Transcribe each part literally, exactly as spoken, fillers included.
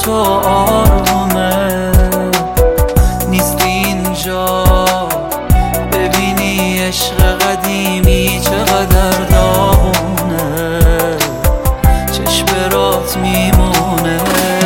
تو آرومه نیستی اینجا ببینی عشق قدیمی چقدر داغونه چشم برات میمونه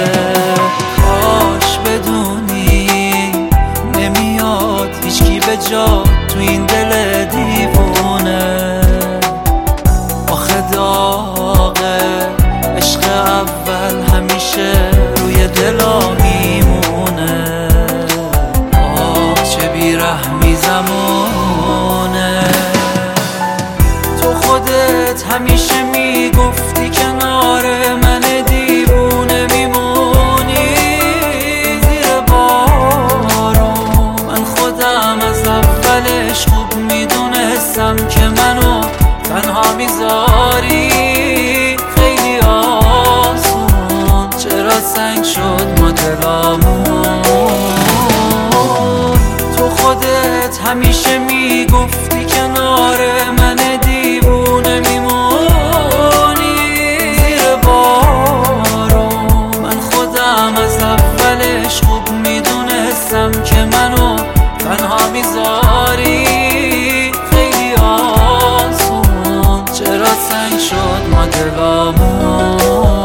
کاش بدونی نمیاد هیچکی به جا تو این دل دیوونه آخه داغه عشق اول همیشه روی دلا میمونه آه چه بیرحمی زمونه تو خودت همیشه میگفتی کنار من دیوونه میمونی زیر بارون من خودم از اولش خوب میدونستم که منو تنها میذاری خیلی آسون چرا سنگ شد ما دلامون تو خودت همیشه میگفتی کنار من دیوونه میمونی زیر بارون من خودم از اولش خوب میدونستم که منو تنها میذاری خیلی آسون چرا سنگ شد ما دلامون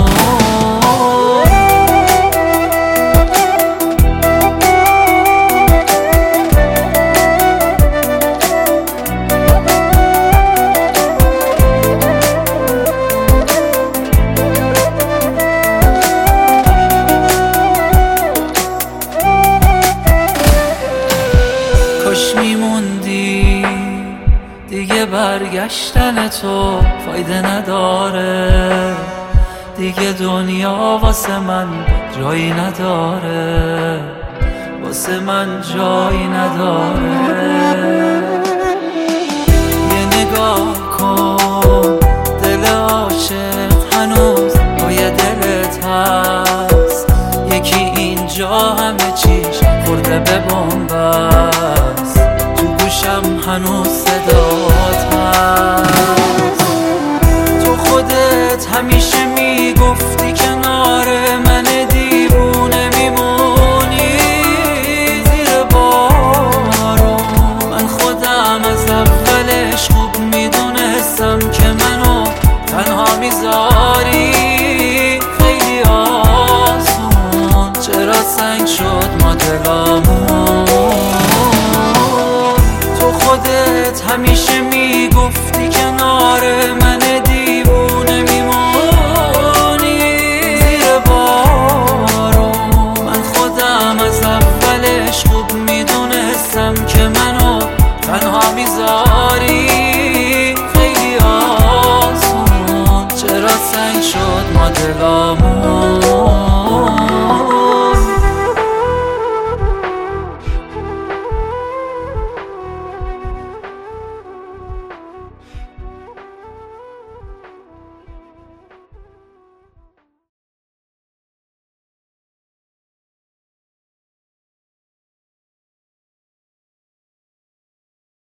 کاش میموندی دیگه برگشتن تو فایده نداره دیگه دنیا واسه من جایی نداره واسه من جایی نداره یه نگاه کن دل عاشق هنوز پای دلت هست یکی اینجا همه چیش خورده به بنبست تو گوشم هنوز صدات هست تو خودت همیشه میگفتی کنار من دیوونه میمونی زیر بارون من خودم از اولش خوب میدونستم که منو تنها میذاری خیلی آسون چرا سنگ شد ما دلامون تو خودت همیشه میگفتی کنار